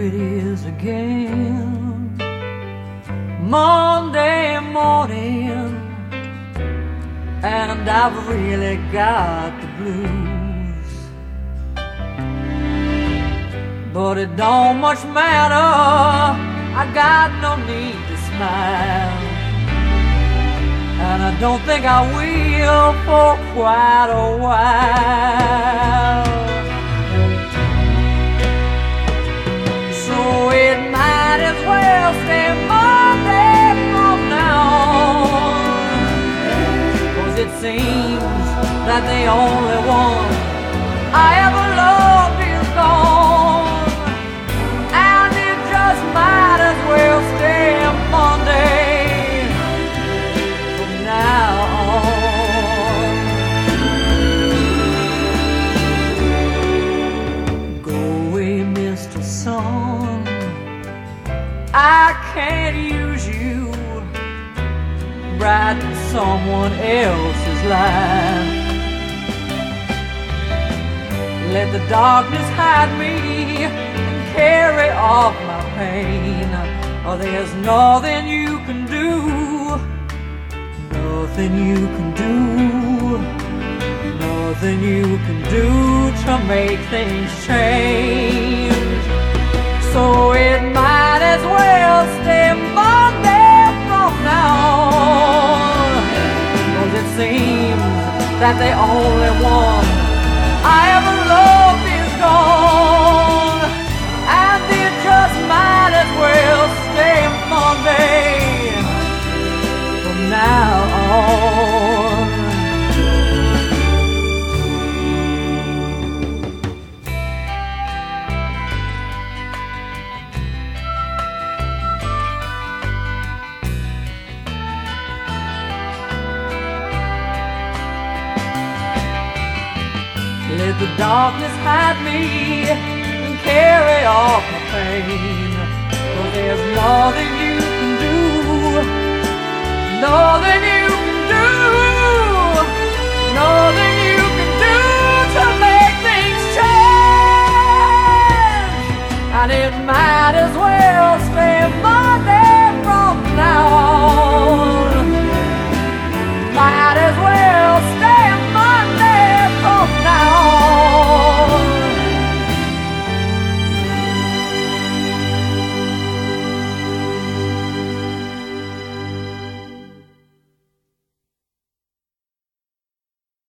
it is again, Monday morning, and I've really got the blues. But it don't much matter, I got no need to smile, and I don't think I will for quite a while. So it might as well stay Monday from now on, 'cause it seems that the only one I ever loved is gone, and it just might as well stay Monday from now on. Go away, Mr. Sun, I can't use you, brighten someone else's life. Let the darkness hide me and carry off my pain, or there's nothing you can do, nothing you can do, nothing you can do to make things change. So it might as well stay Monday from now on, 'cause it seems that the only one I ever loved is gone, and it just might as well stay Monday from now on. Let the darkness hide me and carry off my pain, 'cause there's nothing you can do, nothing you can do